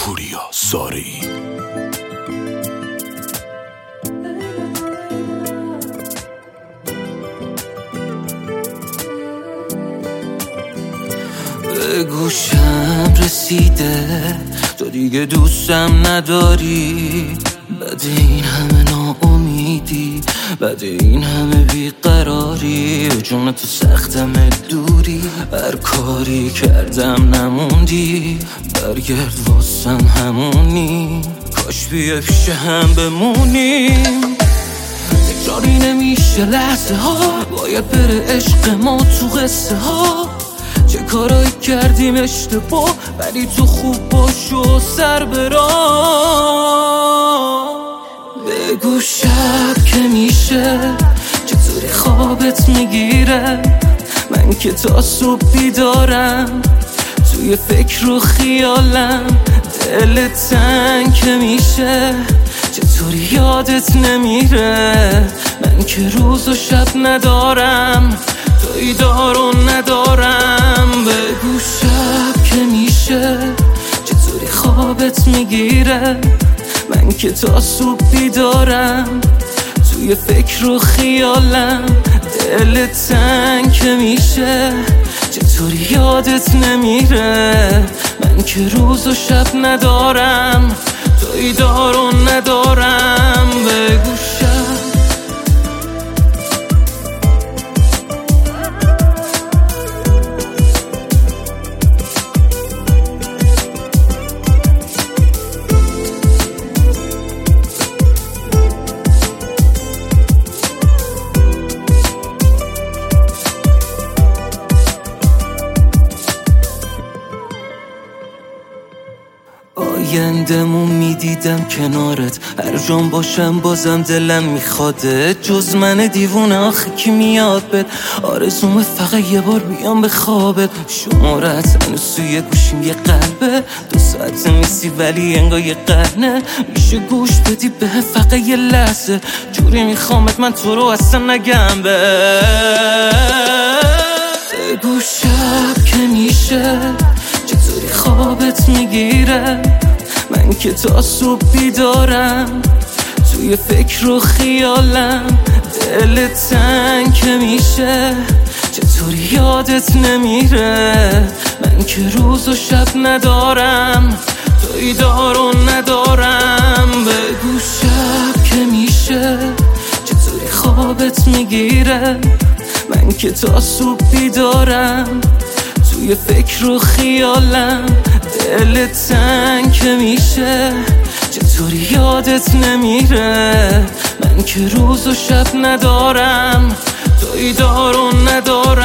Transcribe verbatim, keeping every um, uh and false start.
پوریا ساری. به گوشم رسیده تو دیگه دوستم نداری، بعد این همه ناامیدی، بعد این همه بیقراری، جون تو سختم دوری، هر کاری کردم نموندی، برگرد واسم همونی، کاش بیه پیش هم بمونیم. تکراری نمیشه لحظه ها، باید بره عشق ما تو قصه ها، چه کارایی کردیم اشتباه ولی تو خوب باش و سر برا. بگو شب که میشه چطوری خوابت میگیره، من که تا صبح بیدارم توی فکر و خیالم، دل تنگ که میشه چطوری یادت نمیره، من که روز و شب ندارم توی دار و ندارم. بگو شب که میشه چطوری خوابت میگیره، من که تا صبح بیدارم توی فکر و خیالم، دل تنگ که میشه چطوری یادت نمیره، من که روز و شب ندارم توی دار و ندارم. بگو شب آیندمو میدیدم کنارت، هر جام باشم بازم دلم میخواده، جز من دیوونه آخه کی میاد بد، آرزومه فقط یه بار بیام به خوابت، شمارت هنوز توی گوشیم یه قلبه، دو ساعت نیستی ولی انگار یه قرنه، میشه گوش بدی به فقط یه لحظه، جوری میخوامت من تو رو اصلا نگم به. بگو شب که میشه چطوری خوابت میگیره، من که تا صبح بیدارم توی فکر و خیالم، دل تنگ که میشه چطوری یادت نمیره، من که روز و شب ندارم توی دار و ندارم. بگو شب که میشه چطوری خوابت میگیره، من که تا صبح بیدارم توی فکر و خیالم، دل تنگ که میشه چطوری یادت نمیره، من که روز و شب ندارم توی دار و ندارم.